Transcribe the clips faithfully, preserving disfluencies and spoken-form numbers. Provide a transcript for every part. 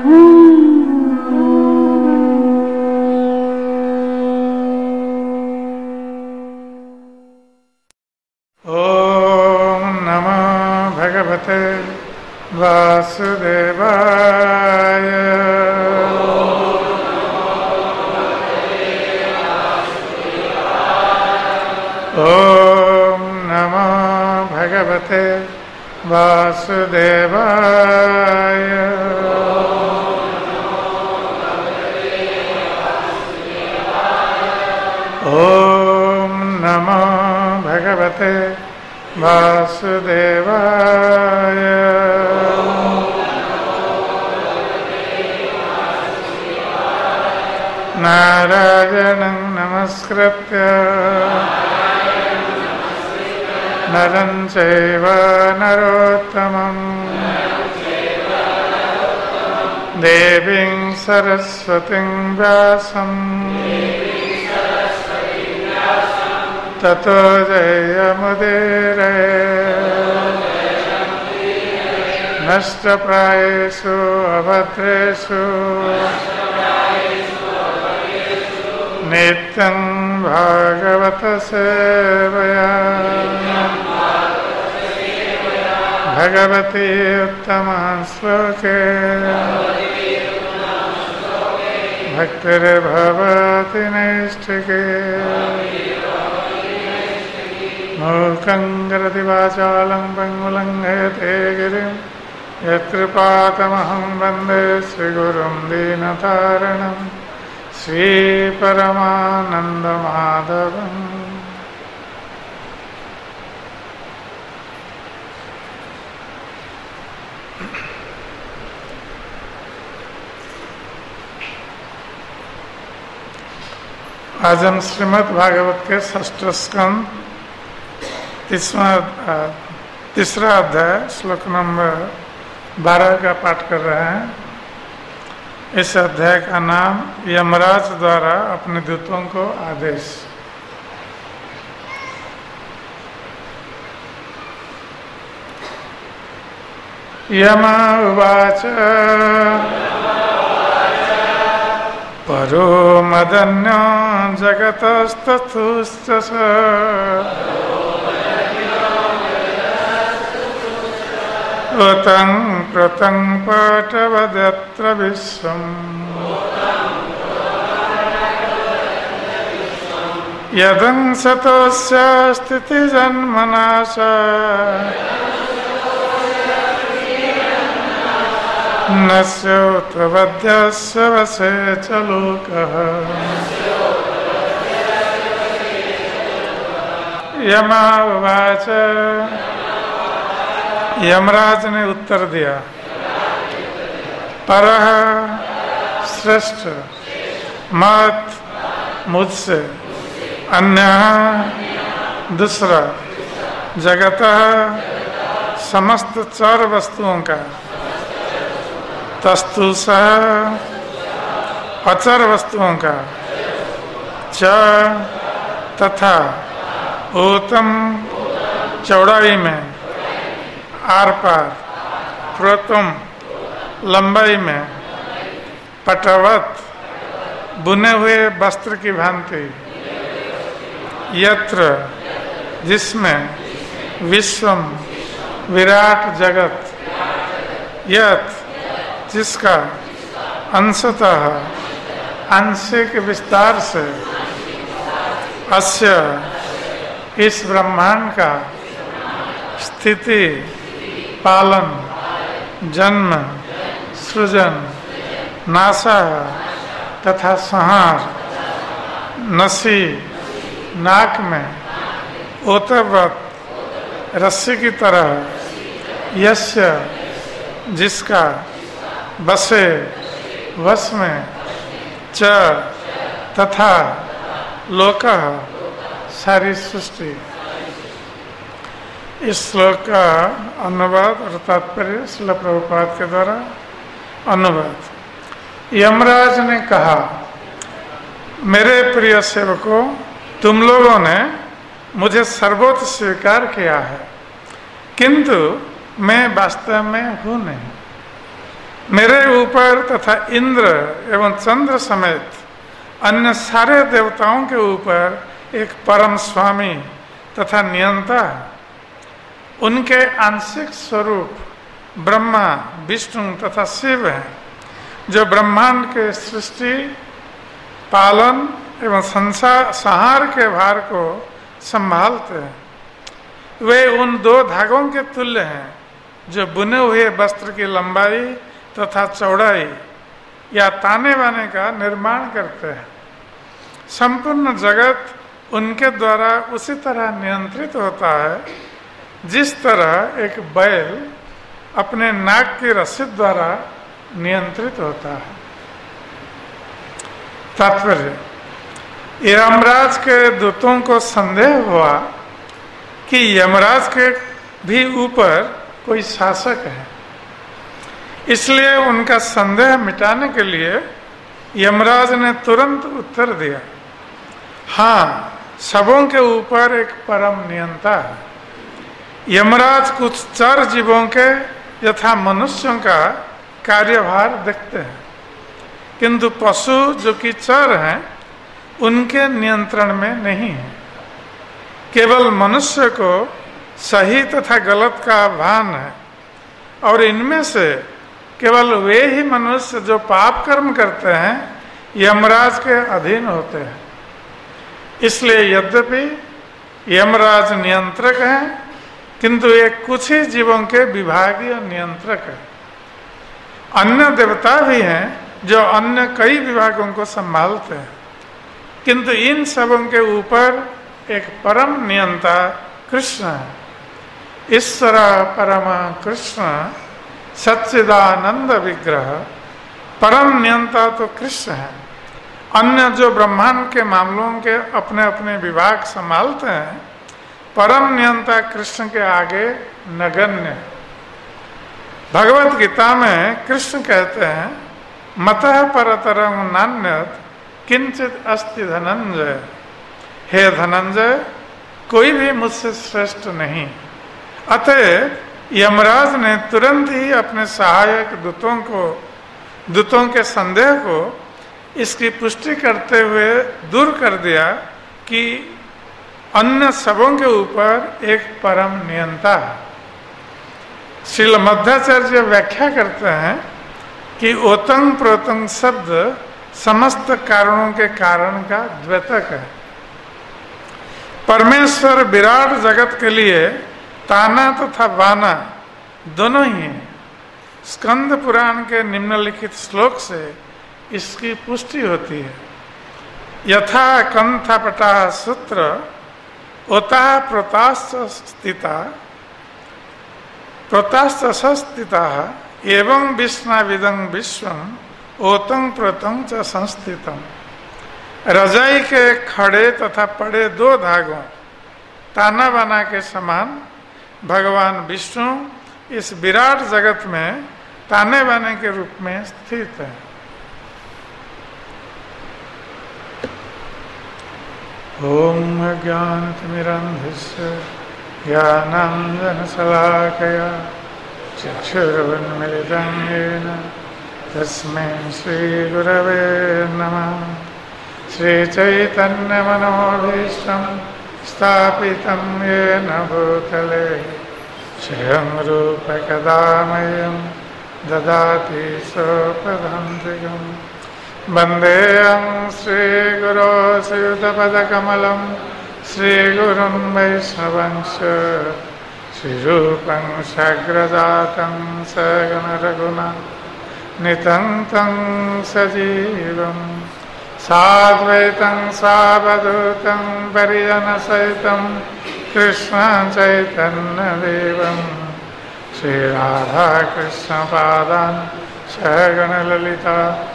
वासुदेवाय। ओम नमो भगवते वासुदेवाय। ओम नमो भगवते वासुदेवाय। नारायणं नमस्कृत्य नरं चैव नरोत्तमं देवीं सरस्वतीं व्यासं ततो जयमुदीरये। नष्टप्रायेषु अभद्रेषु नित्यं भागवत सेवया। भगवती उत्तमः श्लोके भक्तिर्भवति नैष्ठिके। मूकं करोति वाचालं पङ्गुं लङ्घयते गिरिं यत्कृपातमहं वन्दे श्रीगुरुं दीनतारिणं श्रीपरमानन्दमाधवम्। आज हम श्रीमद् भागवत के षष्ठ स्कंद तीसरा तीसरा अध्याय श्लोक नंबर बारह का पाठ कर रहे हैं। इस अध्याय का नाम यमराज द्वारा अपने दूतों को आदेश। यम उवाच परो मदन्यो जगतस्तथुश्च स उतं कृतं पाठवदत्र विश्वम् यदंसतोऽस्य स्थितिजन्मनाश नश्योतवध्यस्य वशे च लोकः। यमा उवाच यमराज ने उत्तर दिया परः श्रेष्ठ मत मुझसे अन्य दूसरा जगत समस्त चार वस्तुओं का तस्तु सह अचर वस्तुओं का च तथा उत्तम चौड़ाई में आर पार प्रोतम लंबाई में पटवत बुने हुए वस्त्र की भांति यत्र जिसमें विश्वम विराट जगत यत जिसका अंशतः आंशिक विस्तार से अस्य इस ब्रह्मांड का स्थिति पालन जन्म सृजन नाशा तथा संहार नसी नाक में ओतव्रत रस्सी की तरह यस्य जिसका बसे वश में च तथा लोकः सारी सृष्टि। इस श्लोक का अनुवाद और तात्पर्य श्रील प्रभुपाद के द्वारा अनुवाद। यमराज ने कहा मेरे प्रिय सेवकों तुम लोगों ने मुझे सर्वोच्च स्वीकार किया है किंतु मैं वास्तव में हूँ नहीं। मेरे ऊपर तथा इंद्र एवं चंद्र समेत अन्य सारे देवताओं के ऊपर एक परम स्वामी तथा नियंता, उनके आंशिक स्वरूप ब्रह्मा, विष्णु तथा शिव हैं, जो ब्रह्मांड के सृष्टि, पालन एवं संसार संहार के भार को संभालते हैं। वे उन दो धागों के तुल्य हैं जो बुने हुए वस्त्र की लंबाई तथा चौड़ाई या ताने बाने का निर्माण करते हैं। संपूर्ण जगत उनके द्वारा उसी तरह नियंत्रित होता है जिस तरह एक बैल अपने नाक की रस्सी द्वारा नियंत्रित होता है। तात्पर्य, यमराज के दूतों को संदेह हुआ कि यमराज के भी ऊपर कोई शासक है, इसलिए उनका संदेह मिटाने के लिए यमराज ने तुरंत उत्तर दिया, हाँ, सबों के ऊपर एक परम नियंता है। यमराज कुछ चर जीवों के यथा मनुष्यों का कार्यभार देखते हैं, किंतु पशु जो कि चर हैं उनके नियंत्रण में नहीं है। केवल मनुष्य को सही तथा गलत का भान है, और इनमें से केवल वे ही मनुष्य जो पाप कर्म करते हैं यमराज के अधीन होते हैं। इसलिए यद्यपि यमराज नियंत्रक हैं, किंतु ये कुछ ही जीवों के विभागीय नियंत्रक है। अन्य देवता भी हैं जो अन्य कई विभागों को संभालते हैं, किंतु इन सबों के ऊपर एक परम नियंता कृष्ण है। ईश्वर परम कृष्ण सच्चिदानंद विग्रह, परम नियंता तो कृष्ण है। अन्य जो ब्रह्मांड के मामलों के अपने अपने विभाग संभालते हैं, परम नियंता कृष्ण के आगे नगण्य। भगवत गीता में कृष्ण कहते हैं, मतः परतरं नान्यत् किंचित अस्ति धनंजय। हे धनंजय, कोई भी मुझसे श्रेष्ठ नहीं। अतः यमराज ने तुरंत ही अपने सहायक दूतों को दूतों के संदेह को इसकी पुष्टि करते हुए दूर कर दिया कि अन्य सबों के ऊपर एक परम नियंता है। श्रील मध्वाचार्य व्याख्या करते हैं कि ओतंग प्रोतंग शब्द समस्त कारणों के कारण का द्योतक है। परमेश्वर विराट जगत के लिए ताना तथा बाना दोनों ही हैं। स्कंद पुराण के निम्नलिखित श्लोक से इसकी पुष्टि होती है। यथा कंथा पटा सूत्र ओता प्रोताश्च स्थिता प्रोताश्च संस्थिता एवं विष्णाविदं विश्वं ओतं प्रोतं च संस्थितम्। रजाई के खड़े तथा पड़े दो धागों ताना बाना के समान भगवान विष्णु इस विराट जगत में ताने बाने के रूप में स्थित है। ओम अज्ञानतिमिरन्धस्य ज्ञानाञ्जनशलाकया चक्षुरुन्मिलितं येन तस्मै श्रीगुरवे नमः। श्रीचैतन्यमनोभीष्टं स्थापितं येन भूतले स्वयं रूप कदा मह्यं ददाति स्वपदान्तिकम्। वन्देऽहं श्रीगुरो श्रीयुतपदकमलं श्रीगुरुं वैष्णवंश श्रीरूपं साग्रजातं सगणरघुनाथं तं सजीवम् साद्वैतं सावधूतं परिजनसहितं कृष्णं चैतन्यदेवं श्रीराधाकृष्णपादान् सगणललिता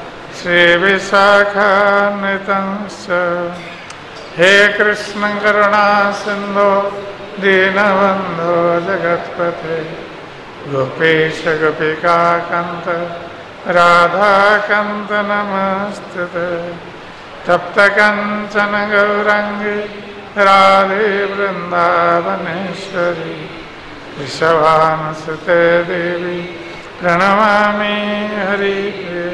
श्रीविशाखान्वितंश्च। हे कृष्ण करुणा सिन्धो दीनबन्धो जगत्पते गोपेश गोपिकान्त राधाकान्त नमस्तुते। तप्तकाञ्चन गौराङ्गी राधे वृन्दावनेश्वरी वृषभानुसुते देवी प्रणमामि हरिप्रिये।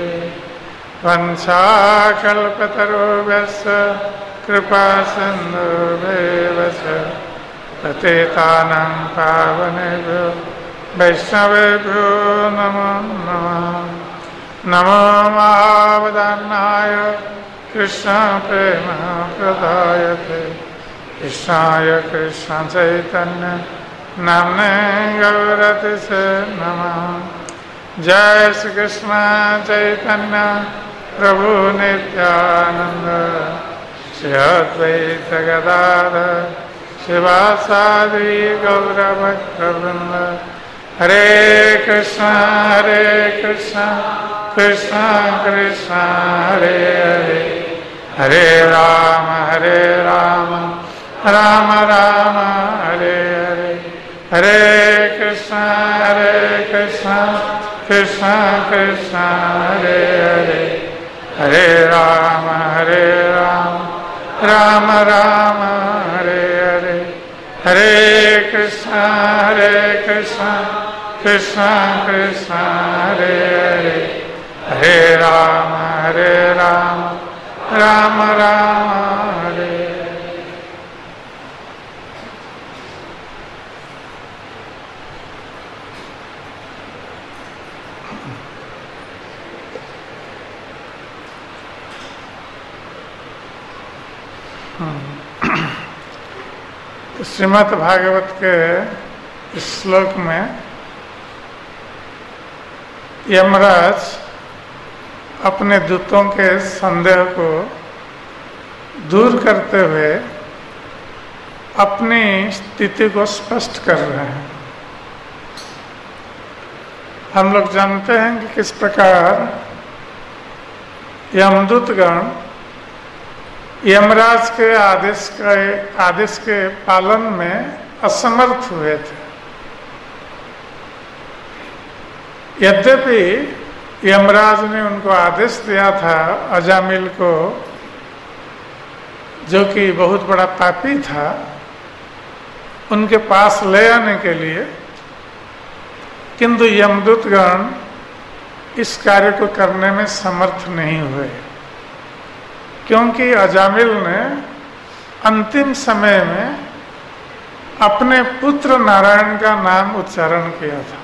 वंशाकल्पतरुभ्यश्च कृपा सिन्धुभ्येव च पतितानां पावनेभ्यो वैष्णवेभ्यो नमो नमः। नमो महावदान्नाय कृष्णप्रेम प्रदायते कृष्णाय कृष्ण चैतन्य नाम्ने गौरतिसे नमः। जय श्री कृष्ण चैतन्य प्रभु नित्यानंद श्री अद्वैत गदाधर शिवासादि गौरभक्तवृंद। हरे कृष्ण हरे कृष्ण कृष्ण कृष्ण हरे हरे हरे राम हरे राम राम राम हरे हरे। हरे कृष्ण हरे कृष्ण कृष्ण कृष्ण हरे हरे हरे राम हरे राम राम राम हरे हरे। हरे कृष्ण हरे कृष्ण कृष्ण कृष्ण हरे हरे हरे राम हरे राम राम राम हरे। श्रीमद् भागवत के इस श्लोक में यमराज अपने दूतों के संदेह को दूर करते हुए अपनी स्थिति को स्पष्ट कर रहे हैं। हम लोग जानते हैं कि किस प्रकार यमदूतगण यमराज के आदेश के आदेश के पालन में असमर्थ हुए थे। यद्यपि यमराज ने उनको आदेश दिया था अजामिल को, जो कि बहुत बड़ा पापी था, उनके पास ले आने के लिए, किंतु यमदूतगण इस कार्य को करने में समर्थ नहीं हुए, क्योंकि अजामिल ने अंतिम समय में अपने पुत्र नारायण का नाम उच्चारण किया था।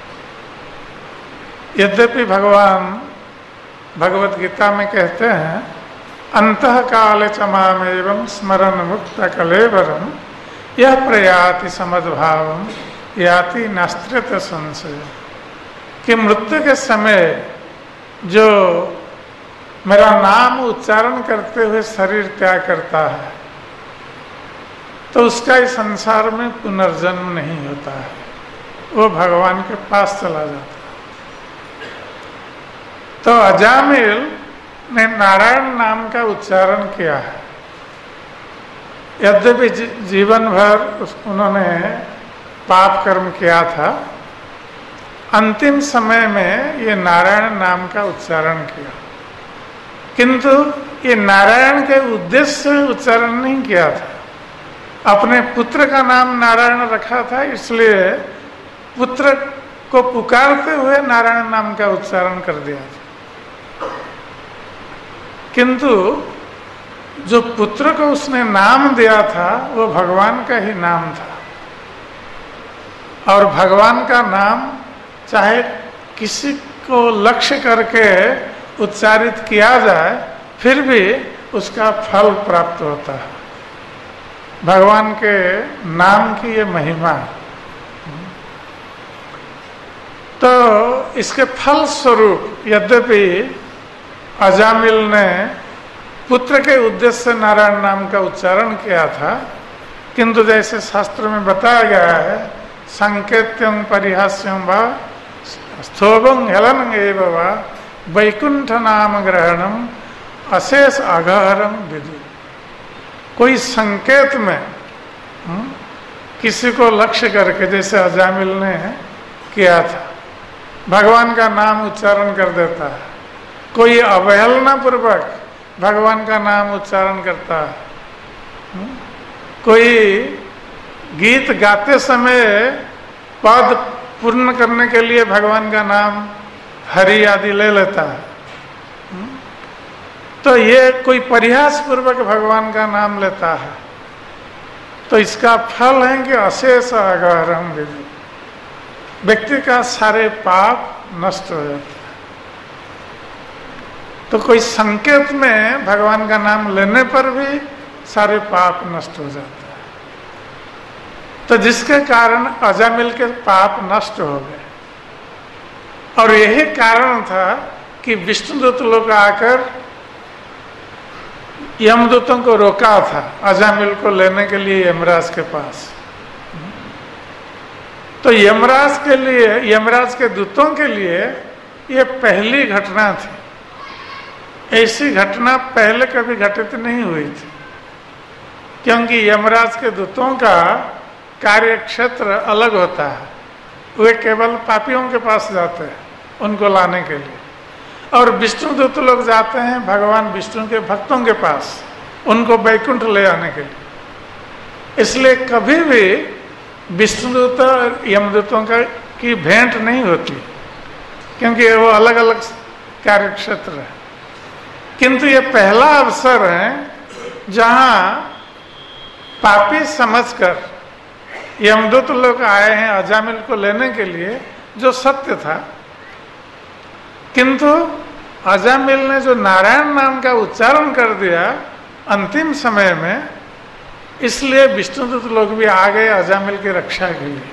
यद्यपि भगवान भगवत गीता में कहते हैं अंतः काले च मामेवं स्मरण मुक्त कलेवरम यह प्रयाति समद्भावम याति नास्त्रित संशय, कि मृत्यु के समय जो मेरा नाम उच्चारण करते हुए शरीर त्याग करता है तो उसका इस संसार में पुनर्जन्म नहीं होता है, वो भगवान के पास चला जाता है। तो अजामिल ने नारायण नाम का उच्चारण किया है। यद्यपि जीवन भर उन्होंने पाप कर्म किया था, अंतिम समय में ये नारायण नाम का उच्चारण किया, किंतु ये नारायण के उद्देश्य से उच्चारण नहीं किया था। अपने पुत्र का नाम नारायण रखा था, इसलिए पुत्र को पुकारते हुए नारायण नाम का उच्चारण कर दिया था। किंतु जो पुत्र को उसने नाम दिया था वो भगवान का ही नाम था, और भगवान का नाम चाहे किसी को लक्ष्य करके उच्चारित किया जाए फिर भी उसका फल प्राप्त होता है। भगवान के नाम की ये महिमा। तो इसके फल स्वरूप यद्यपि अजामिल ने पुत्र के उद्देश्य से नारायण नाम का उच्चारण किया था, किंतु जैसे शास्त्र में बताया गया है संकेत्यं परिहास्यं वा स्थोभं हेलन एव वा वैकुंठ नाम ग्रहणम अशेष अगहरम विदु। कोई संकेत में हुँ? किसी को लक्ष्य करके, जैसे अजामिल ने किया था, भगवान का नाम उच्चारण कर देता है। कोई अवहेलना पूर्वक भगवान का नाम उच्चारण करता है। हुँ? कोई गीत गाते समय पद पूर्ण करने के लिए भगवान का नाम हरि आदि ले लेता है, तो ये कोई परिहास पूर्वक भगवान का नाम लेता है, तो इसका फल है कि अशेष अगहरम विधि, व्यक्ति का सारे पाप नष्ट हो जाता है। तो कोई संकेत में भगवान का नाम लेने पर भी सारे पाप नष्ट हो जाते हैं। तो जिसके कारण अजामिल के पाप नष्ट हो गए, और यही कारण था कि विष्णुदूत लोग आकर यमदूतों को रोका था अजामिल को लेने के लिए यमराज के पास। तो यमराज के लिए, यमराज के दूतों के लिए ये पहली घटना थी। ऐसी घटना पहले कभी घटित नहीं हुई थी, क्योंकि यमराज के दूतों का कार्य क्षेत्र अलग होता है। वे केवल पापियों के पास जाते हैं उनको लाने के लिए, और विष्णुदूत लोग जाते हैं भगवान विष्णु के भक्तों के पास उनको वैकुंठ ले आने के लिए। इसलिए कभी भी विष्णुदूत और यमदूतों का की भेंट नहीं होती, क्योंकि वो अलग अलग कार्य क्षेत्र है। किंतु ये पहला अवसर है जहाँ पापी समझकर यमदूत लोग आए हैं अजामिल को लेने के लिए, जो सत्य था। किंतु अजामिल ने जो नारायण नाम का उच्चारण कर दिया अंतिम समय में, इसलिए विष्णुदूत लोग भी आ गए अजामिल की रक्षा के लिए।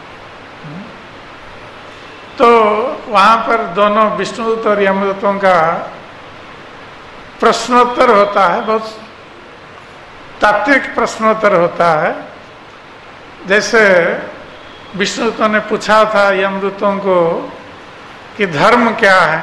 तो वहां पर दोनों विष्णुदूत और यमदूतों का प्रश्नोत्तर होता है, बहुत तात्विक प्रश्नोत्तर होता है। जैसे विष्णुदूतों ने पूछा था यमदूतों को कि धर्म क्या है,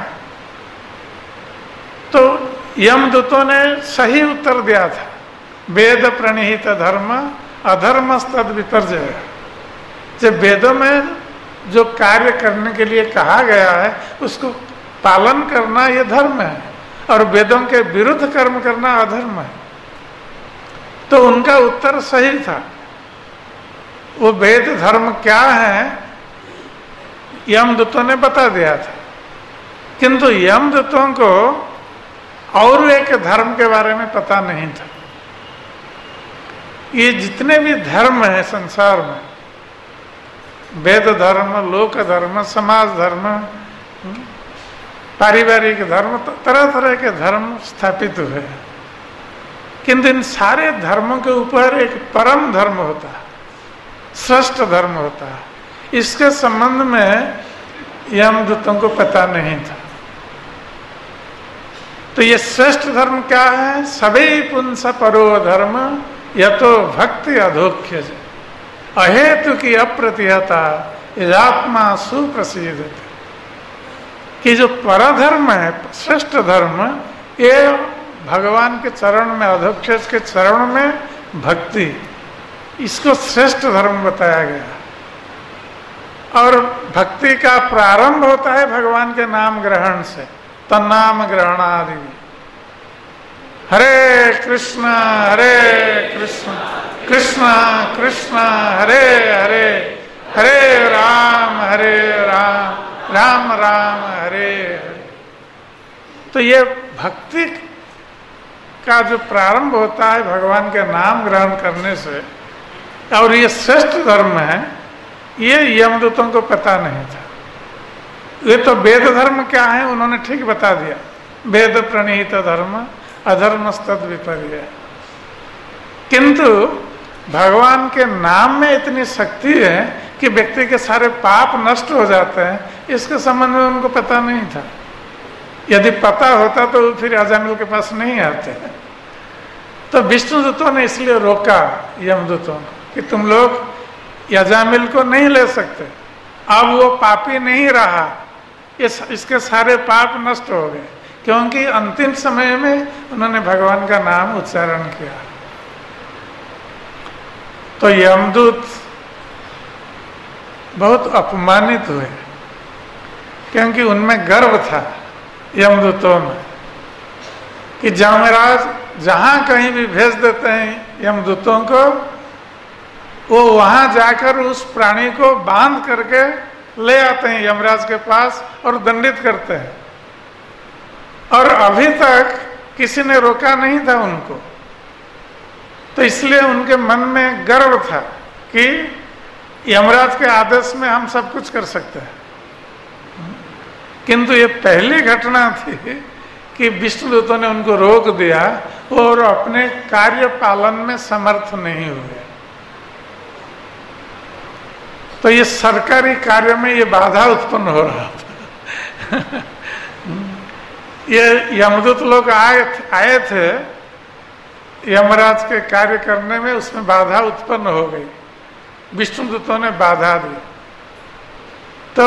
तो यमदूतों ने सही उत्तर दिया था, वेद प्रणीहित धर्म अधर्म तद विपर्जय। जब वेदों में जो कार्य करने के लिए कहा गया है उसको पालन करना ये धर्म है, और वेदों के विरुद्ध कर्म करना अधर्म है। तो उनका उत्तर सही था। वो वेद धर्म क्या है यमदूतों ने बता दिया था, किंतु यमदूतों को और एक धर्म के बारे में पता नहीं था। ये जितने भी धर्म है संसार में, वेद धर्म, लोक धर्म, समाज धर्म, पारिवारिक धर्म, तरह तरह के धर्म स्थापित हुए हैं, किंतु इन सारे धर्मों के ऊपर एक परम धर्म होता है, श्रेष्ठ धर्म होता है। इसके संबंध में यमदूतों को पता नहीं था। तो ये श्रेष्ठ धर्म क्या है? सभी पुंस परो धर्म यतो भक्ति अधोख्य अहेतु की अप्रतिहता यदात्मा सुप्रसिद्ध। कि जो परधर्म है, श्रेष्ठ धर्म, ये भगवान के चरण में, अधोक्षज के चरण में भक्ति, इसको श्रेष्ठ धर्म बताया गया। और भक्ति का प्रारंभ होता है भगवान के नाम ग्रहण से, तन्नाम ग्रहणादि। हरे कृष्ण हरे कृष्ण कृष्ण कृष्ण हरे हरे, हरे राम हरे राम राम राम हरे हरे। तो ये भक्ति का जो प्रारंभ होता है भगवान के नाम ग्रहण करने से, और ये श्रेष्ठ धर्म है, ये यमदूतों को पता नहीं था। ये तो वेद धर्म क्या है उन्होंने ठीक बता दिया, वेद प्रणीत धर्म अधर्म तद विपर्य। किंतु भगवान के नाम में इतनी शक्ति है कि व्यक्ति के सारे पाप नष्ट हो जाते हैं, इसके संबंध में उनको पता नहीं था। यदि पता होता तो फिर अजामिल के पास नहीं आते। तो विष्णुदूतों ने इसलिए रोका यमदूतों को कि तुम लोग अजामिल को नहीं ले सकते, अब वो पापी नहीं रहा, इस इसके सारे पाप नष्ट हो गए, क्योंकि अंतिम समय में उन्होंने भगवान का नाम उच्चारण किया। तो यमदूत बहुत अपमानित हुए, क्योंकि उनमें गर्व था यमदूतों में कि जमराज जहां कहीं भी भेज देते हैं यमदूतों को, वो वहां जाकर उस प्राणी को बांध करके ले आते हैं यमराज के पास और दंडित करते हैं। और अभी तक किसी ने रोका नहीं था उनको, तो इसलिए उनके मन में गर्व था कि यमराज के आदेश में हम सब कुछ कर सकते हैं। किंतु ये पहली घटना थी कि विष्णुदूतों ने उनको रोक दिया और अपने कार्य पालन में समर्थ नहीं हुए। तो ये सरकारी कार्य में ये बाधा उत्पन्न हो रहा था। ये यमदूत लोग आए आए थे यमराज के कार्य करने में, उसमें बाधा उत्पन्न हो गई, विष्णुदूतों ने बाधा दी, तो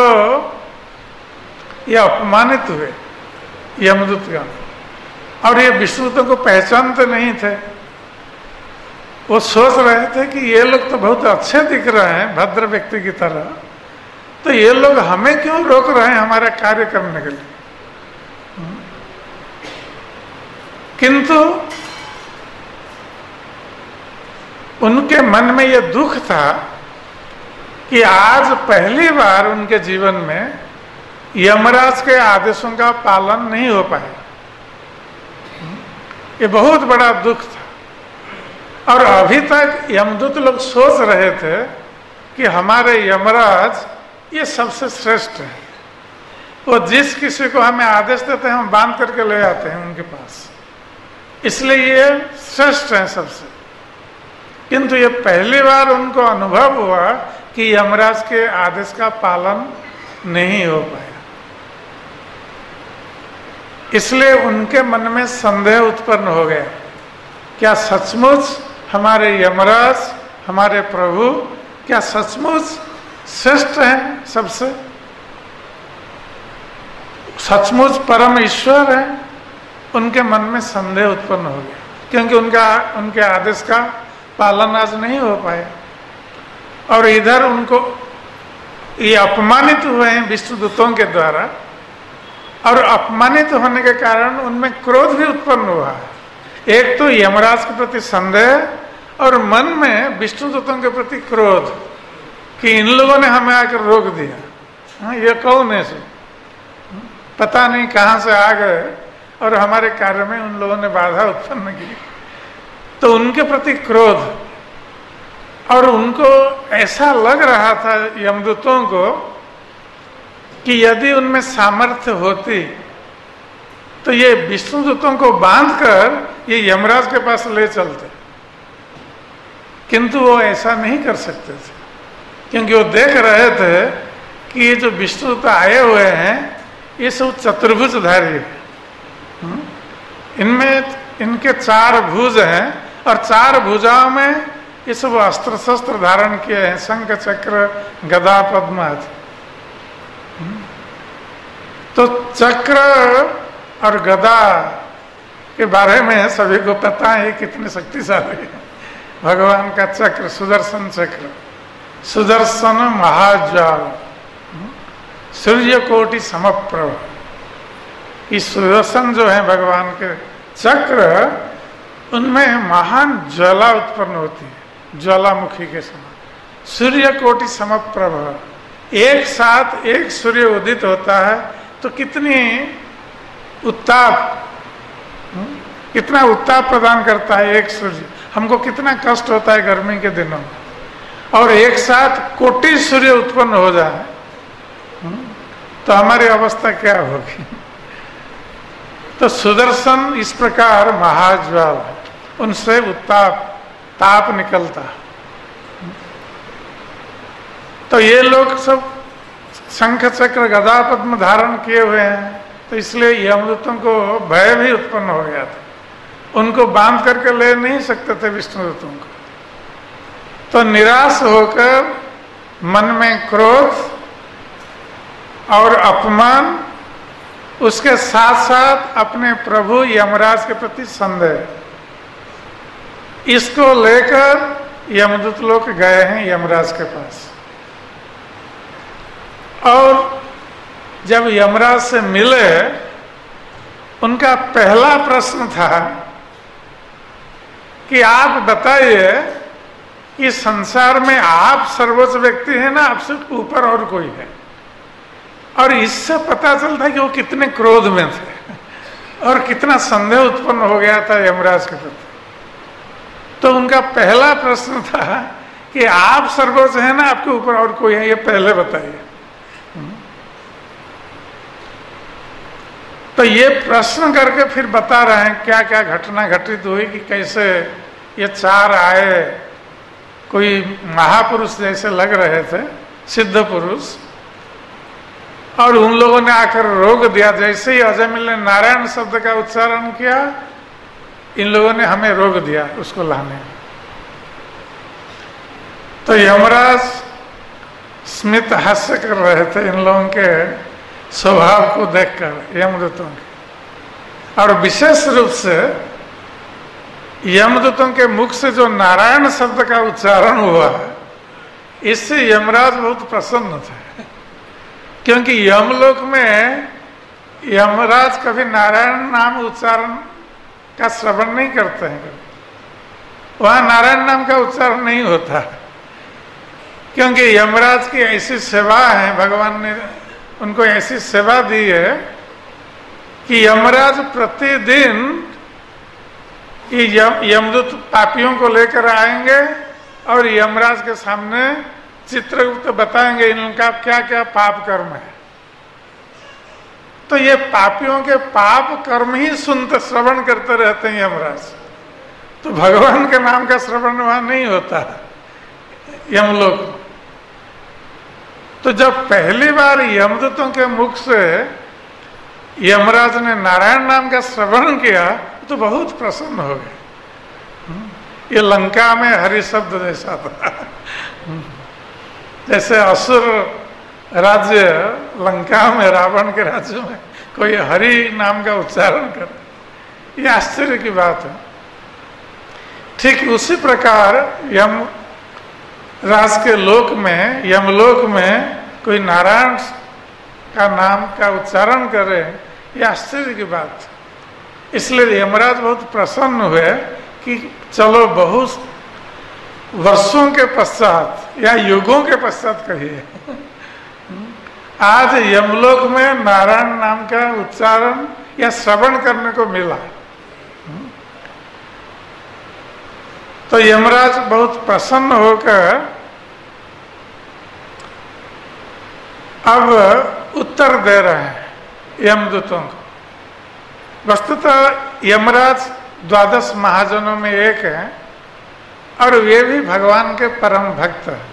ये अपमानित हुए यमदूतगण। और ये विष्णुदूतों को पहचानते नहीं थे। वो सोच रहे थे कि ये लोग तो बहुत अच्छे दिख रहे हैं, भद्र व्यक्ति की तरह, तो ये लोग हमें क्यों रोक रहे हैं हमारा कार्य करने के लिए। किंतु उनके मन में ये दुख था कि आज पहली बार उनके जीवन में यमराज के आदेशों का पालन नहीं हो पाया। ये बहुत बड़ा दुख था। और अभी तक यमदूत लोग सोच रहे थे कि हमारे यमराज ये सबसे श्रेष्ठ है, वो जिस किसी को हमें आदेश देते हैं हम बांध करके ले आते हैं उनके पास, इसलिए ये श्रेष्ठ है सबसे। किंतु ये पहली बार उनको अनुभव हुआ कि यमराज के आदेश का पालन नहीं हो पाया, इसलिए उनके मन में संदेह उत्पन्न हो गया, क्या सचमुच हमारे यमराज, हमारे प्रभु क्या सचमुच श्रेष्ठ हैं सबसे, सचमुच परम ईश्वर है? उनके मन में संदेह उत्पन्न हो गया, क्योंकि उनका उनके आदेश का पालन आज नहीं हो पाया। और इधर उनको ये अपमानित हुए हैं विष्णुदूतों के द्वारा, और अपमानित होने के कारण उनमें क्रोध भी उत्पन्न हुआ है। एक तो यमराज के प्रति संदेह और मन में विष्णुदूतों के प्रति क्रोध कि इन लोगों ने हमें आकर रोक दिया। हाँ, ये कौन है सो? पता नहीं कहां से आ गए और हमारे कार्य में उन लोगों ने बाधा उत्पन्न की। तो उनके प्रति क्रोध, और उनको ऐसा लग रहा था यमदूतों को कि यदि उनमें सामर्थ्य होती तो ये विष्णुदूतों को बांधकर ये यमराज के पास ले चलते, किंतु वो ऐसा नहीं कर सकते थे, क्योंकि वो देख रहे थे कि ये जो विष्णुदूत आए हुए हैं ये सब चतुर्भुजधारी है। इनमें इनके चार भुज हैं और चार भुजाओं में ये सब अस्त्र शस्त्र धारण किए हैं, शंख चक्र गदा पद्म आदि। तो चक्र और गदा के बारे में सभी को पता है कितने शक्तिशाली है। भगवान का चक्र सुदर्शन चक्र, सुदर्शन महाज्वाल, सूर्य कोटि समप्रभ। इस सुदर्शन जो है भगवान के चक्र, उनमें महान ज्वाला उत्पन्न होती है, ज्वालामुखी के समान। सूर्य कोटि समप्रभ, एक साथ एक सूर्य उदित होता है तो कितनी उत्ताप, कितना उत्ताप प्रदान करता है एक सूर्य। हमको कितना कष्ट होता है गर्मी के दिनों में, और एक साथ कोटि सूर्य उत्पन्न हो जाए तो हमारी अवस्था क्या होगी। तो सुदर्शन इस प्रकार महाज्वाल है, उनसे उत्ताप ताप निकलता। तो ये लोग सब शंख चक्र गदा पद्म धारण किए हुए हैं, तो इसलिए यमदूतों को भय भी उत्पन्न हो गया था। उनको बांध करके ले नहीं सकते थे विष्णुदूतों को। तो निराश होकर मन में क्रोध और अपमान, उसके साथ साथ अपने प्रभु यमराज के प्रति संदेह, इसको लेकर यमदूत लोग गए हैं यमराज के पास। और जब यमराज से मिले, उनका पहला प्रश्न था कि आप बताइए कि संसार में आप सर्वोच्च व्यक्ति हैं ना, आपसे ऊपर और कोई है? और इससे पता चलता है कि वो कितने क्रोध में थे और कितना संदेह उत्पन्न हो गया था यमराज के प्रति। तो उनका पहला प्रश्न था कि आप सर्वोच्च है ना, आपके ऊपर और कोई है, ये पहले बताइए। तो ये प्रश्न करके फिर बता रहे हैं क्या क्या घटना घटित हुई, कि कैसे ये चार आए, कोई महापुरुष जैसे लग रहे थे, सिद्ध पुरुष, और उन लोगों ने आकर रोक दिया। जैसे ही अजयमिल ने नारायण शब्द का उच्चारण किया, इन लोगों ने हमें रोक दिया उसको लाने। तो यमराज स्मित हास्य कर रहे थे इन लोगों के स्वभाव को देखकर, यमदूतों के। और विशेष रूप से यमदूतों के मुख से जो नारायण शब्द का उच्चारण हुआ, इससे यमराज बहुत प्रसन्न थे, क्योंकि यमलोक में यमराज कभी नारायण नाम उच्चारण का श्रवण नहीं करते हैं, वहां नारायण नाम का उच्चारण नहीं होता, क्योंकि यमराज की ऐसी सेवा है, भगवान ने उनको ऐसी सेवा दी है कि यमराज प्रतिदिन यम, यमदूत पापियों को लेकर आएंगे और यमराज के सामने चित्रगुप्त बताएंगे इनका क्या क्या पाप कर्म है। तो ये पापियों के पाप कर्म ही सुनते श्रवण करते रहते हैं यमराज। तो भगवान के नाम का श्रवण वहां नहीं होता यमलोक। तो जब पहली बार यमदूतों के मुख से यमराज ने नारायण नाम का श्रवण किया तो बहुत प्रसन्न हो गए। ये लंका में हरि शब्द जैसा था, जैसे असुर राज्य लंका में, रावण के राज्य में कोई हरि नाम का उच्चारण करे, ये आश्चर्य की बात है। ठीक उसी प्रकार यम राज के लोक में, यमलोक में कोई नारायण का नाम का उच्चारण करे, ये आश्चर्य की बात है। इसलिए यमराज बहुत प्रसन्न हुए कि चलो बहुत वर्षों के पश्चात या युगों के पश्चात कहिए, आज यमलोक में नारायण नाम का उच्चारण या श्रवण करने को मिला। तो यमराज बहुत प्रसन्न होकर अब उत्तर दे रहे हैं यमदूतों को। वस्तुतः यमराज द्वादश महाजनों में एक है और वे भी भगवान के परम भक्त हैं,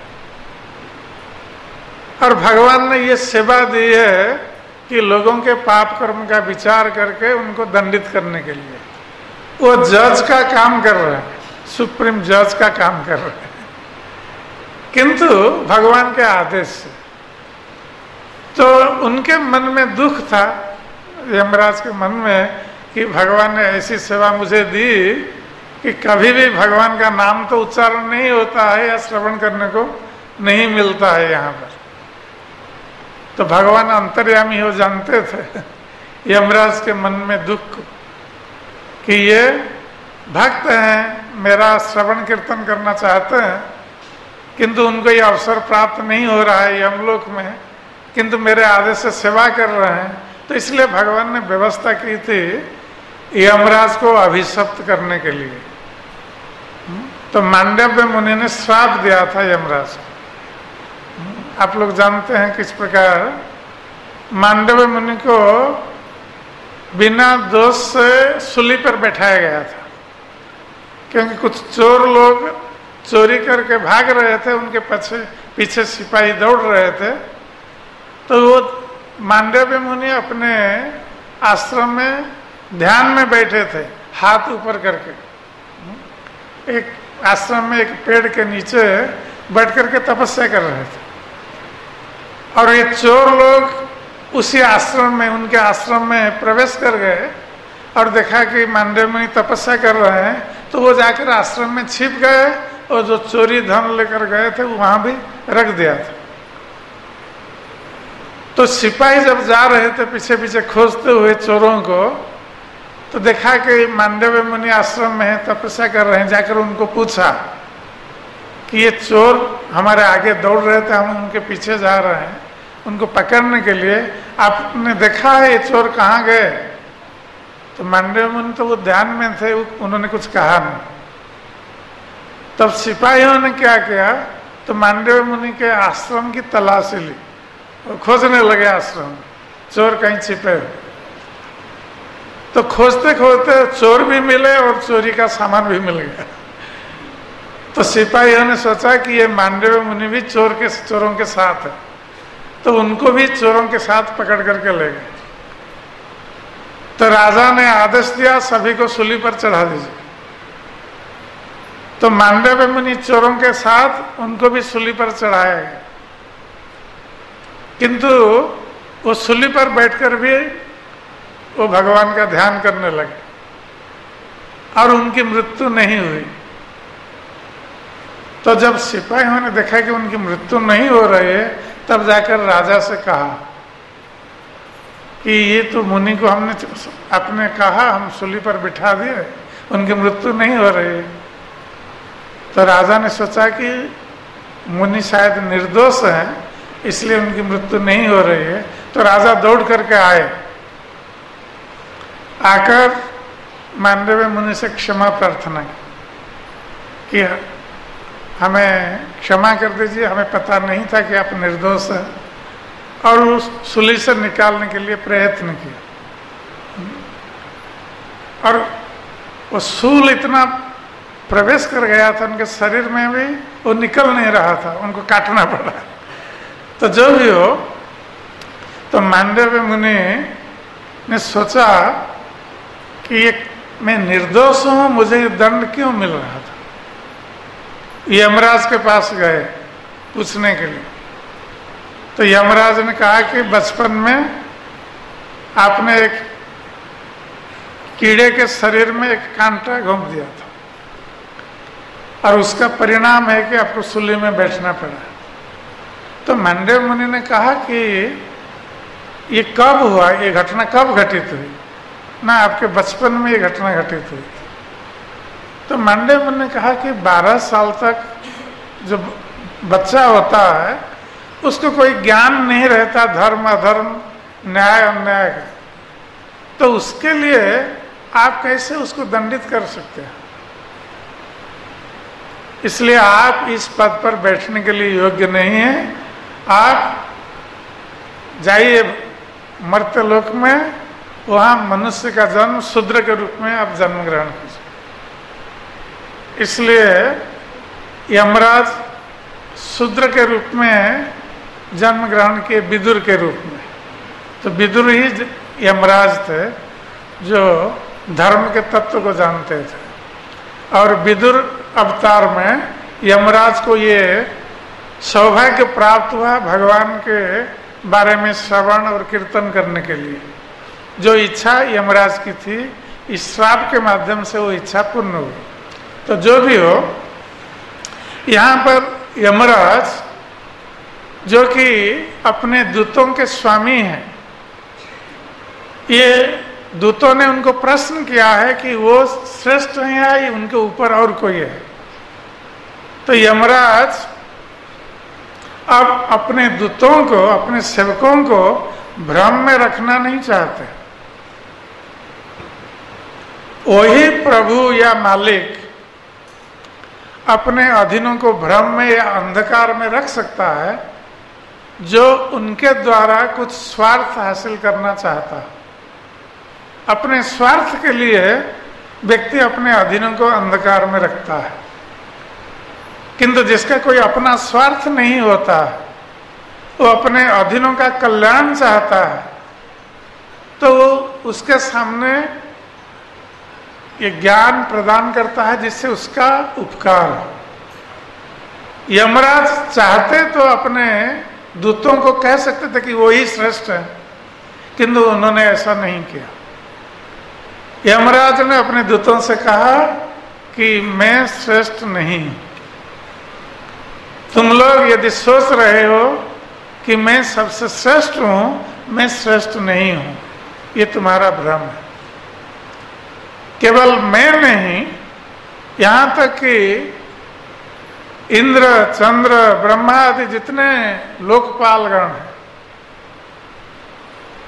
और भगवान ने ये सेवा दी है कि लोगों के पाप कर्म का विचार करके उनको दंडित करने के लिए वो जज का काम कर रहे हैं, सुप्रीम जज का काम कर रहे हैं, किंतु भगवान के आदेश से। तो उनके मन में दुख था, यमराज के मन में, कि भगवान ने ऐसी सेवा मुझे दी कि कभी भी भगवान का नाम तो उच्चारण नहीं होता है या श्रवण करने को नहीं मिलता है यहाँ पर। तो भगवान अंतर्यामी हो जानते थे यमराज के मन में दुख कि ये भक्त हैं, मेरा श्रवण कीर्तन करना चाहते हैं, किंतु उनको ये अवसर प्राप्त नहीं हो रहा है यमलोक में, किंतु मेरे आदेश से सेवा कर रहे हैं। तो इसलिए भगवान ने व्यवस्था की थी यमराज को अभिशप्त करने के लिए। तो मांडव्य मुनि ने श्राप दिया था यमराज को। आप लोग जानते हैं किस प्रकार मांडव्य मुनि को बिना दोष से सूली पर बैठाया गया था, क्योंकि कुछ चोर लोग चोरी करके भाग रहे थे, उनके पीछे पीछे सिपाही दौड़ रहे थे। तो वो मांडव्य मुनि अपने आश्रम में ध्यान में बैठे थे, हाथ ऊपर करके, एक आश्रम में एक पेड़ के नीचे बैठ करके तपस्या कर रहे थे। और ये चोर लोग उसी आश्रम में, उनके आश्रम में प्रवेश कर गए और देखा कि मांडव्य मुनि तपस्या कर रहे हैं, तो वो जाकर आश्रम में छिप गए और जो चोरी धन लेकर गए थे वो वहां भी रख दिया था। तो सिपाही जब जा रहे थे पीछे पीछे खोजते हुए चोरों को, तो देखा कि मांडव्य मुनि आश्रम में है, तपस्या कर रहे हैं। जाकर उनको पूछा कि ये चोर हमारे आगे दौड़ रहे थे, हम उनके पीछे जा रहे हैं, उनको पकड़ने के लिए आपने देखा है ये चोर कहाँ गए? तो मांडव्य मुनि तो वो ध्यान में थे, उन्होंने कुछ कहा नहीं। तब सिपाहियों ने क्या किया, तो मांडव्य मुनि के आश्रम की तलाशी ली और खोजने लगे आश्रम, चोर कहीं छिपे हो। तो खोजते खोजते चोर भी मिले और चोरी का सामान भी मिल गया। तो सिपाहियों ने सोचा कि ये मांडव्य मुनि भी चोर के चोरों के साथ है, तो उनको भी चोरों के साथ पकड़ करके ले गए। तो राजा ने आदेश दिया सभी को सूली पर चढ़ा दीजिए। तो मांडव्य मुनि चोरों के साथ उनको भी सूली पर चढ़ाया गया, किंतु वो सूली पर बैठकर भी वो भगवान का ध्यान करने लगे और उनकी मृत्यु नहीं हुई। तो जब सिपाहियों ने देखा कि उनकी मृत्यु नहीं हो रही है, तब जाकर राजा से कहा कि ये तो मुनि को हमने आपने कहा हम सूली पर बिठा दिए, उनकी मृत्यु नहीं हो रही है। तो राजा ने सोचा कि मुनि शायद निर्दोष हैं, इसलिए उनकी मृत्यु नहीं हो रही है। तो राजा दौड़ करके आए, आकर मांडव्य मुनि से क्षमा प्रार्थना की कि हमें क्षमा कर दीजिए, हमें पता नहीं था कि आप निर्दोष हैं, और उस सूली से निकालने के लिए प्रयत्न किया। और वो सूल इतना प्रवेश कर गया था उनके शरीर में भी, वो निकल नहीं रहा था, उनको काटना पड़ा। तो जो भी हो, तो मांडव्य मुनि ने सोचा कि ये मैं निर्दोष हूं, मुझे दंड क्यों मिल रहा था। यमराज के पास गए पूछने के लिए। तो यमराज ने कहा कि बचपन में आपने एक कीड़े के शरीर में एक कांटा घोंप दिया था, और उसका परिणाम है कि आपको सूली में बैठना पड़ा। तो मांडव्य मुनि ने कहा कि ये कब हुआ, ये घटना कब घटित हुई ना, आपके बचपन में ये घटना घटित हुई। तो मांडव्य मुनि ने कहा कि बारह साल तक जो बच्चा होता है उसको कोई ज्ञान नहीं रहता धर्म अधर्म न्याय अन्याय का, तो उसके लिए आप कैसे उसको दंडित कर सकते हैं। इसलिए आप इस पद पर बैठने के लिए योग्य नहीं है। आप जाइए मर्त्य लोक में, वहां मनुष्य का जन्म शूद्र के रूप में आप जन्म ग्रहण कीजिए। इसलिए यमराज शूद्र के रूप में जन्म ग्रहण किए, विदुर के रूप में। तो विदुर ही यमराज थे जो धर्म के तत्व को जानते थे, और विदुर अवतार में यमराज को ये सौभाग्य प्राप्त हुआ भगवान के बारे में श्रवण और कीर्तन करने के लिए। जो इच्छा यमराज की थी, इस श्राप के माध्यम से वो इच्छा पूर्ण हुई। तो जो भी हो, यहाँ पर यमराज जो कि अपने दूतों के स्वामी हैं, ये दूतों ने उनको प्रश्न किया है कि वो श्रेष्ठ हैं या उनके ऊपर और कोई है। तो यमराज अब अपने दूतों को, अपने सेवकों को भ्रम में रखना नहीं चाहते। वही प्रभु या मालिक अपने अधीनों को भ्रम में या अंधकार में रख सकता है जो उनके द्वारा कुछ स्वार्थ हासिल करना चाहता है। अपने स्वार्थ के लिए व्यक्ति अपने अधीनों को अंधकार में रखता है, किंतु जिसका कोई अपना स्वार्थ नहीं होता, वो अपने अधीनों का कल्याण चाहता है, तो वो उसके सामने ये ज्ञान प्रदान करता है जिससे उसका उपकार हो। यमराज चाहते तो अपने दूतों को कह सकते थे कि वो ही श्रेष्ठ है, किंतु उन्होंने ऐसा नहीं किया। यमराज ने अपने दूतों से कहा कि मैं श्रेष्ठ नहीं हूं। तुम लोग यदि सोच रहे हो कि मैं सबसे श्रेष्ठ हूं, मैं श्रेष्ठ नहीं हूं, ये तुम्हारा भ्रम है। केवल मैं नहीं, यहां तक कि इंद्र चंद्र ब्रह्मा आदि जितने लोकपालगण हैं,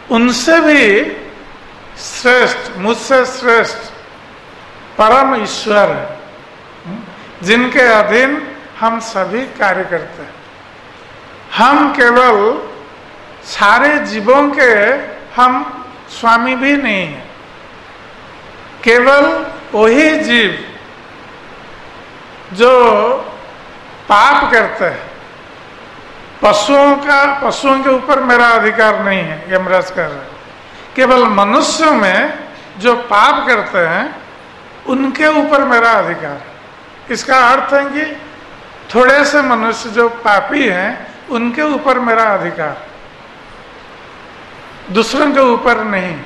उनसे भी श्रेष्ठ, मुझसे श्रेष्ठ परम ईश्वर है, जिनके अधीन हम सभी कार्य करते हैं। हम केवल सारे जीवों के हम स्वामी भी नहीं हैं। केवल वही जीव जो पाप करते हैं, पशुओं का पशुओं के ऊपर मेरा अधिकार नहीं है, यमराज कह रहे हैं। केवल मनुष्यों में जो पाप करते हैं उनके ऊपर मेरा अधिकार है। इसका अर्थ है कि थोड़े से मनुष्य जो पापी हैं उनके ऊपर मेरा अधिकार, दूसरों के ऊपर नहीं।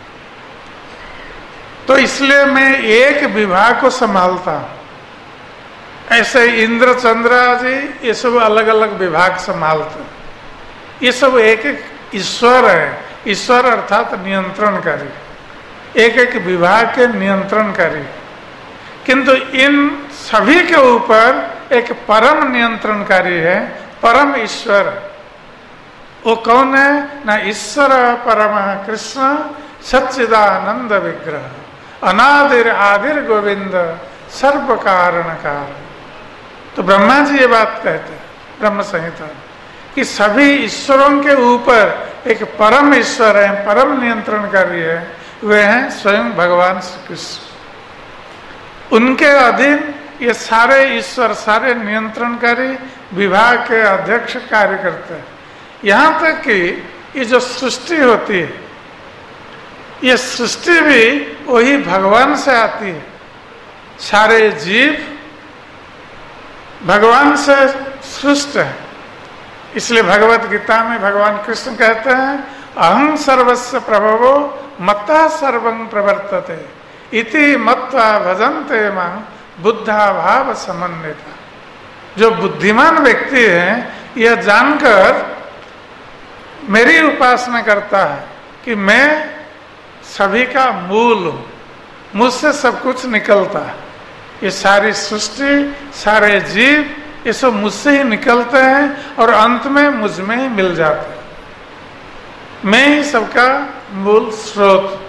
तो इसलिए मैं एक विभाग को संभालता हूं। ऐसे इंद्र चंद्र जी ये सब अलग अलग विभाग संभालते हैं। ये सब एक एक ईश्वर है। ईश्वर अर्थात नियंत्रणकारी, एक एक विभाग के नियंत्रणकारी। किंतु इन सभी के ऊपर एक परम नियंत्रणकारी है, परम ईश्वर। वो कौन है? ना ईश्वर परम कृष्ण सच्चिदानंद विग्रह, अनादिर आदिर गोविंद सर्व कारण कार। तो ब्रह्मा जी ये बात कहते हैं ब्रह्म संहिता कि सभी ईश्वरों के ऊपर एक परम ईश्वर है, परम नियंत्रणकारी है, वे हैं स्वयं भगवान श्री कृष्ण। उनके अधीन ये सारे ईश्वर, सारे नियंत्रणकारी विभाग के अध्यक्ष कार्य करते हैं। यहाँ तक कि ये जो सृष्टि होती है, ये सृष्टि भी वही भगवान से आती है। सारे जीव भगवान से सृष्ट है। इसलिए भगवत गीता में भगवान कृष्ण कहते हैं, अहं सर्वस्य प्रभवो मत्तः सर्वं प्रवर्तते इति मत्वा भजन्ते मां बुद्धा भाव समन्विता। जो बुद्धिमान व्यक्ति है यह जानकर मेरी उपासना करता है कि मैं सभी का मूल हूं, मुझसे सब कुछ निकलता है। ये सारी सृष्टि, सारे जीव, ये सब मुझसे ही निकलते हैं और अंत में मुझ में ही मिल जाते हैं। मैं ही सबका मूल स्रोत।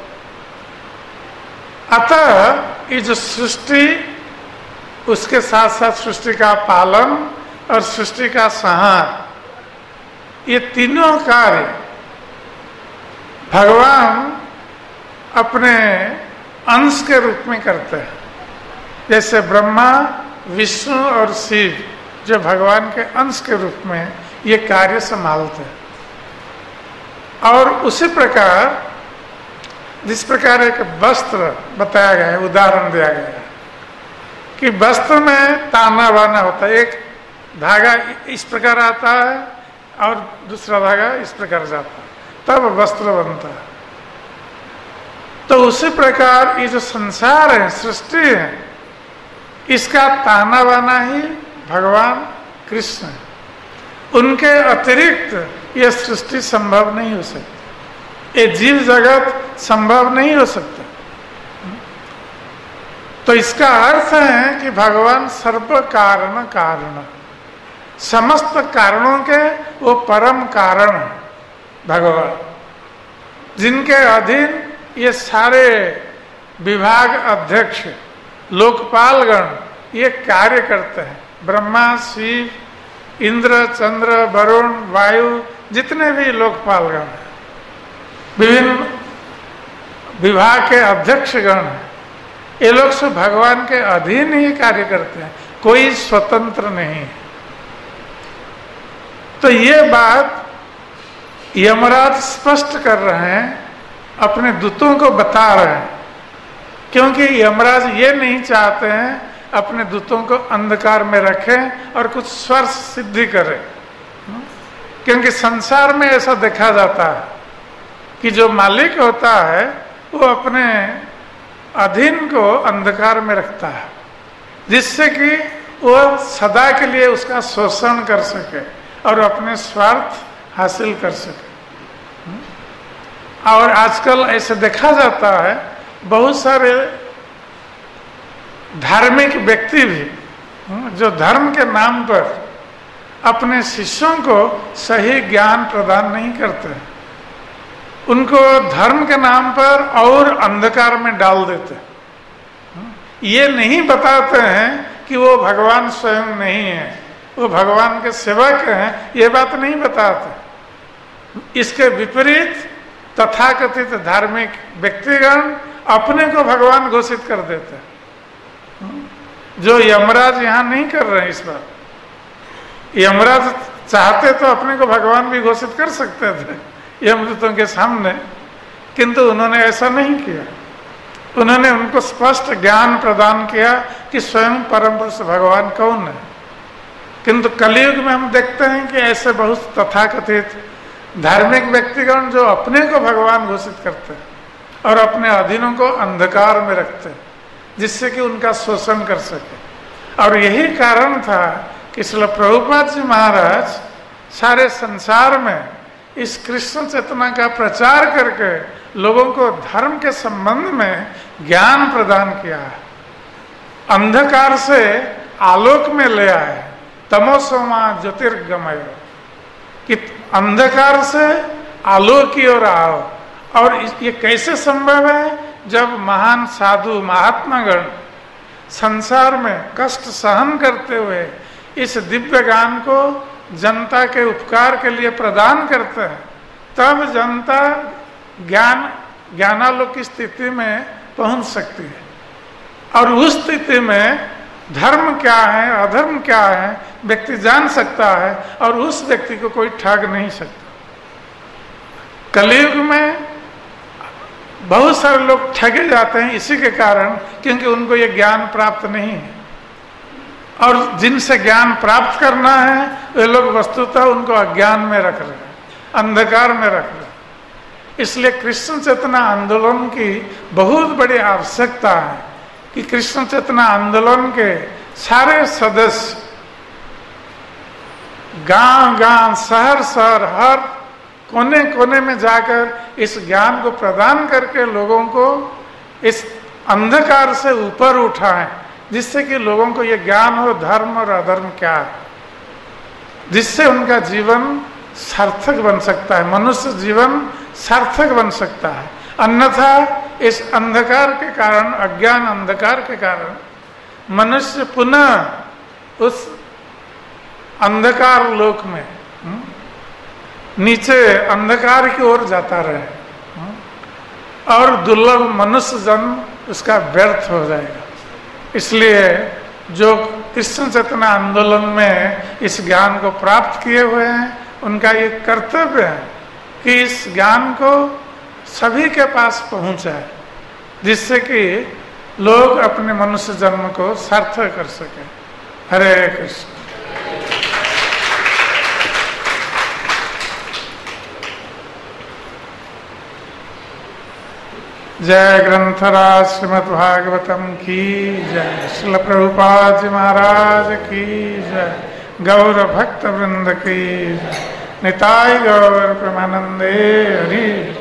अतः ये जो सृष्टि, उसके साथ साथ सृष्टि का पालन और सृष्टि का संहार, ये तीनों कार्य भगवान अपने अंश के रूप में करते हैं। जैसे ब्रह्मा, विष्णु और शिव जो भगवान के अंश के रूप में ये कार्य संभालते हैं। और उसी प्रकार जिस प्रकार एक वस्त्र बताया गया है, उदाहरण दिया गया है कि वस्त्र में ताना बाना होता है। एक धागा इस प्रकार आता है और दूसरा धागा इस प्रकार जाता है, तब वस्त्र बनता है। तो उसी प्रकार ये जो संसार है, सृष्टि है, इसका ताना बाना ही भगवान कृष्ण है। उनके अतिरिक्त यह सृष्टि संभव नहीं हो सकती, ये जीव जगत संभव नहीं हो सकता। तो इसका अर्थ है कि भगवान सर्व कारण कारण, समस्त कारणों के वो परम कारण है भगवान, जिनके अधीन ये सारे विभाग अध्यक्ष लोकपालगण ये कार्य करते हैं। ब्रह्मा, शिव, इंद्र, चंद्र, वरुण, वायु, जितने भी लोकपालगण हैं, विभिन्न विभाग के अध्यक्ष गण हैं, ये लोग सब भगवान के अधीन ही कार्य करते हैं, कोई स्वतंत्र नहीं है। तो ये बात यमराज स्पष्ट कर रहे हैं, अपने दूतों को बता रहे हैं, क्योंकि यमराज ये नहीं चाहते हैं अपने दूतों को अंधकार में रखें और कुछ स्वर्ग सिद्धि करें। क्योंकि संसार में ऐसा देखा जाता है कि जो मालिक होता है वो अपने अधीन को अंधकार में रखता है, जिससे कि वो सदा के लिए उसका शोषण कर सके और अपने स्वार्थ हासिल कर सके। और आजकल ऐसे देखा जाता है, बहुत सारे धार्मिक व्यक्ति भी जो धर्म के नाम पर अपने शिष्यों को सही ज्ञान प्रदान नहीं करते, उनको धर्म के नाम पर और अंधकार में डाल देते हैं। ये नहीं बताते हैं कि वो भगवान स्वयं नहीं है, वो भगवान के सेवक हैं, ये बात नहीं बताते। इसके विपरीत तथाकथित धार्मिक व्यक्तिगण अपने को भगवान घोषित कर देते हैं, जो यमराज यहाँ नहीं कर रहे हैं। इस बार यमराज चाहते तो अपने को भगवान भी घोषित कर सकते थे यमदूतों के सामने, किंतु उन्होंने ऐसा नहीं किया। उन्होंने उनको स्पष्ट ज्ञान प्रदान किया कि स्वयं परम पुरुष भगवान कौन है। किंतु कलयुग में हम देखते हैं कि ऐसे बहुत तथाकथित धार्मिक व्यक्तिगण जो अपने को भगवान घोषित करते हैं और अपने अधीनों को अंधकार में रखते हैं, जिससे कि उनका शोषण कर सके। और यही कारण था कि श्रील प्रभुपाद जी महाराज सारे संसार में इस कृष्ण चेतना का प्रचार करके लोगों को धर्म के संबंध में ज्ञान प्रदान किया है। अंधकार से आलोक में ले आए, तमोसोमा ज्योतिर्गमय, कि अंधकार से आलोक की ओर आओ। और ये कैसे संभव है? जब महान साधु महात्मागण संसार में कष्ट सहन करते हुए इस दिव्य ज्ञान को जनता के उपकार के लिए प्रदान करते हैं, तब जनता ज्ञान ज्ञानालोक की स्थिति में पहुंच सकती है। और उस स्थिति में धर्म क्या है अधर्म क्या है व्यक्ति जान सकता है, और उस व्यक्ति को कोई ठग नहीं सकता। कलयुग में बहुत सारे लोग ठगे जाते हैं इसी के कारण, क्योंकि उनको ये ज्ञान प्राप्त नहीं है। और जिनसे ज्ञान प्राप्त करना है वे लोग वस्तुतः उनको अज्ञान में रख रहे हैं, अंधकार में रख रहे हैं। इसलिए कृष्ण चेतना आंदोलन की बहुत बड़ी आवश्यकता है कि कृष्ण चेतना आंदोलन के सारे सदस्य गांव गांव शहर शहर हर कोने कोने में जाकर इस ज्ञान को प्रदान करके लोगों को इस अंधकार से ऊपर उठाएं, जिससे कि लोगों को ये ज्ञान हो धर्म और अधर्म क्या है, जिससे उनका जीवन सार्थक बन सकता है, मनुष्य जीवन सार्थक बन सकता है। अन्यथा इस अंधकार के कारण, अज्ञान अंधकार के कारण मनुष्य पुनः उस अंधकार लोक में नीचे अंधकार की ओर जाता रहे और दुर्लभ मनुष्य जन्म उसका व्यर्थ हो जाएगा। इसलिए जो कृष्ण चेतना आंदोलन में इस ज्ञान को प्राप्त किए हुए हैं, उनका ये कर्तव्य है कि इस ज्ञान को सभी के पास पहुंचाए, जिससे कि लोग अपने मनुष्य जन्म को सार्थक कर सके। हरे कृष्ण। जय ग्रंथराज श्रीमद् भागवतम की जय, श्रील प्रभुपाद जी महाराज की जय, गौर भक्त वृंद की जय, निताय गौर प्रेमानंदे हरि।